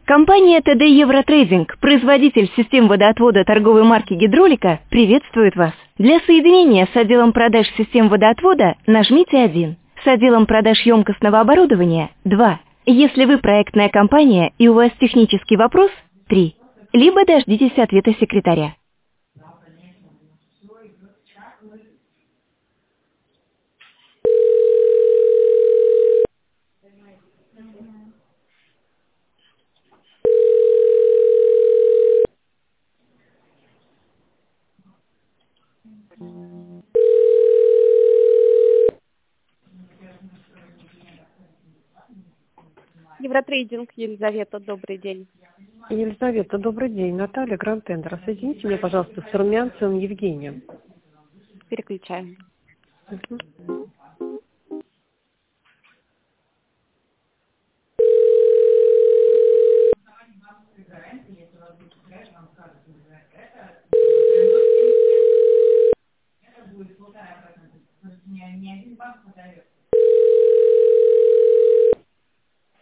Компания ТД Евротрейдинг, производитель систем водоотвода торговой марки «Гидролика», приветствует вас. Для соединения с отделом продаж систем водоотвода нажмите 1. С отделом продаж емкостного оборудования – 2. Если вы проектная компания и у вас технический вопрос – 3. Либо дождитесь ответа секретаря. Евротрейдинг, Елизавета, добрый день. Елизавета, добрый день. Наталья, Гранд Тендер. Соедините меня, пожалуйста, с Румянцевым Евгением. Переключаем. Мгм.